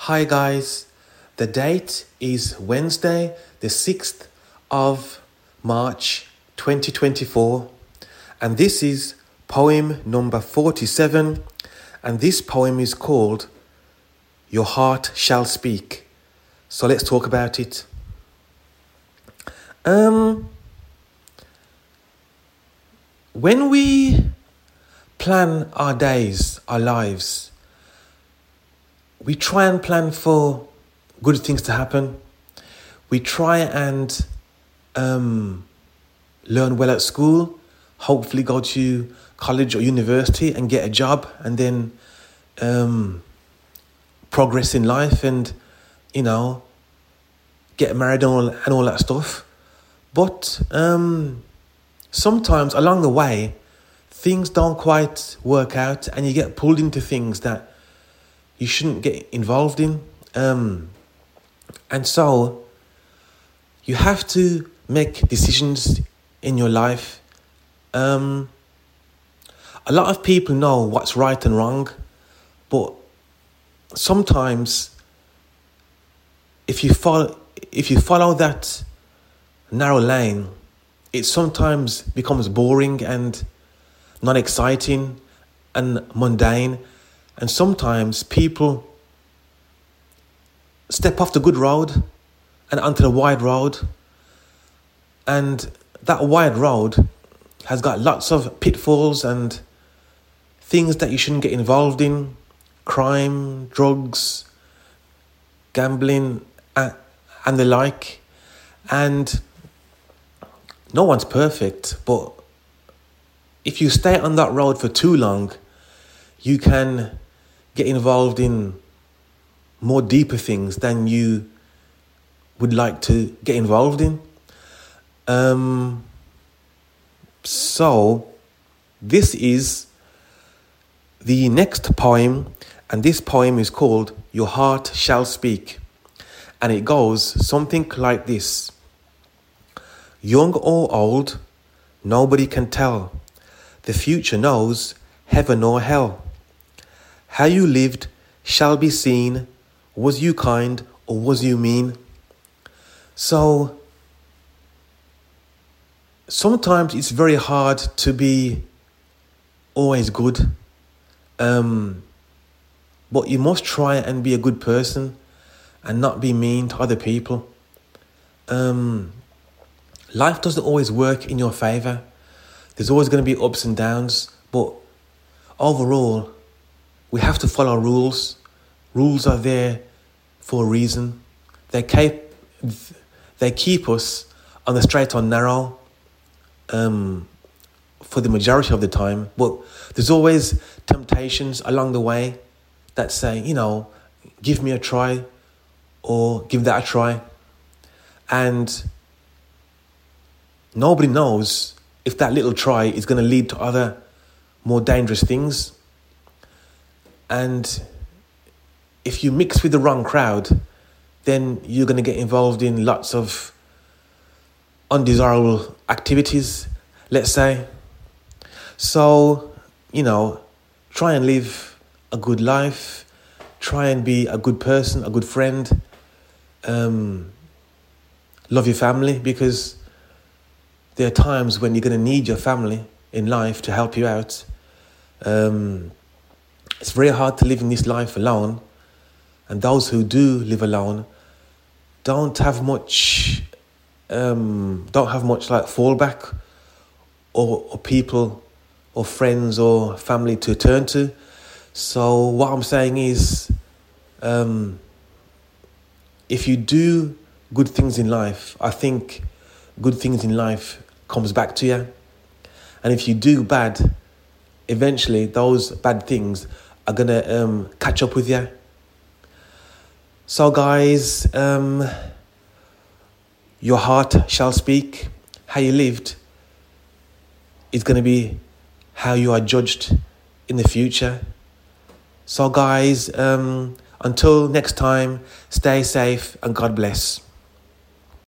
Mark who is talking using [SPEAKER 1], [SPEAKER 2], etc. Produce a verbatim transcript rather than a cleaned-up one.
[SPEAKER 1] Hi guys, the date is Wednesday, the sixth of March twenty twenty-four, and this is poem number forty-seven, and this poem is called Your Heart Shall Speak. So let's talk about it. Um, when we plan our days, our lives, we try and plan for good things to happen. We try and um, learn well at school, hopefully go to college or university and get a job, and then um, progress in life and, you know, get married and all, and all that stuff. But um, sometimes along the way, things don't quite work out and you get pulled into things that you shouldn't get involved in. Um, and so you have to make decisions in your life. Um, a lot of people know what's right and wrong, but sometimes if you follow, if you follow that narrow lane, it sometimes becomes boring and not exciting and mundane. And sometimes people step off the good road and onto the wide road. And that wide road has got lots of pitfalls and things that you shouldn't get involved in. Crime, drugs, gambling, and the like. And no one's perfect, but if you stay on that road for too long, you can get involved in more deeper things than you would like to get involved in. Um, so this is the next poem, and this poem is called Your Heart Shall Speak. And it goes something like this. Young or old, nobody can tell. The future knows heaven or hell. How you lived shall be seen. Was you kind or was you mean? So sometimes it's very hard to be always good. Um, but you must try and be a good person and not be mean to other people. Um, life doesn't always work in your favour. There's always going to be ups and downs, but overall, we have to follow rules. Rules are there for a reason. They keep, they keep us on the straight and narrow um, for the majority of the time. But there's always temptations along the way that say, you know, give me a try or give that a try. And nobody knows if that little try is going to lead to other more dangerous things. And if you mix with the wrong crowd, then you're going to get involved in lots of undesirable activities, let's say. So, you know, try and live a good life. Try and be a good person, a good friend. Um, love your family, because there are times when you're going to need your family in life to help you out. Um, it's very hard to live in this life alone. And those who do live alone don't have much, um, don't have much like fallback or, or people or friends or family to turn to. So what I'm saying is, um, if you do good things in life, I think good things in life comes back to you. And if you do bad, eventually those bad things are going to um, catch up with you. So guys, um, your heart shall speak. How you lived is going to be how you are judged in the future. So guys, um, until next time, stay safe and God bless.